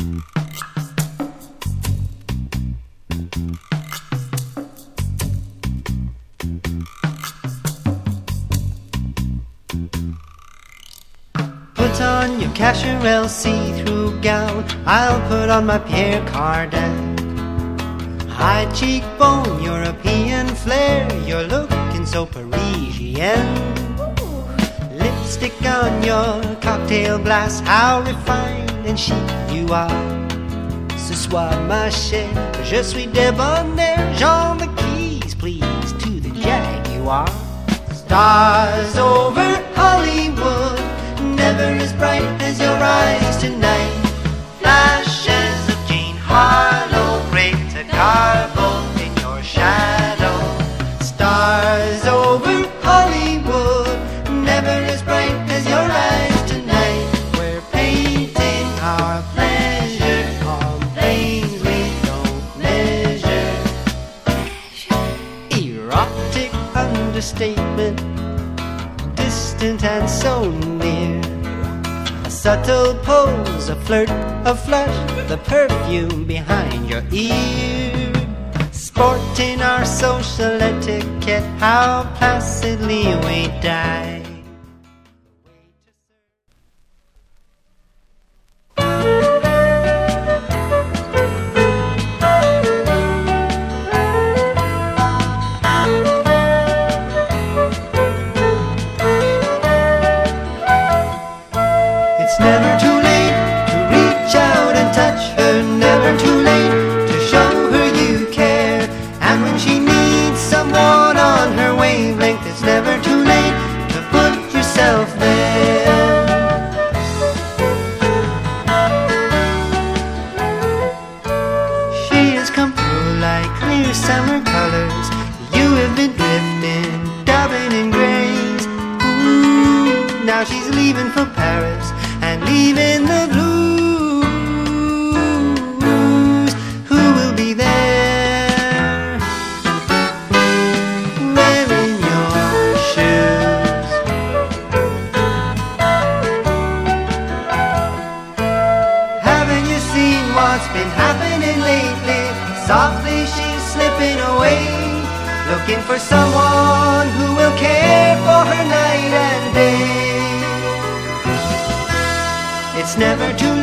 Put on your Cacharel see-through gown, I'll put on my Pierre Cardin. High cheekbone, European flair, you're looking so Parisian. Lipstick on your cocktail glass, how refined and chic you are. Ce soir ma chère, je suis débonnaire, Jean the keys please to the Jaguar. Stars over Hollywood, never as bright as your eyes tonight. Flashes of Jane Harlow, Greta Garbo in your shadow. Stars over Hollywood, never as bright as your eyes tonight. We're painting our pleasure on planes we don't measure. Erotic understatement, distant and so near. A subtle pose, a flirt, a flush, the perfume behind your ear. Sporting our social etiquette, how placidly we die. It's never too late to reach out and touch her, never too late to show her you care. And when she needs someone on her wavelength, it's never too late to put yourself there. She has come through like clear summer colors. You have been drifting, dubbing in grays. Ooh, now she's leaving for Paris and leaving the blues. Who will be there, wearing your shoes? Haven't you seen what's been happening lately? Softly she's slipping away, looking for someone who will care for her night and day. It's never too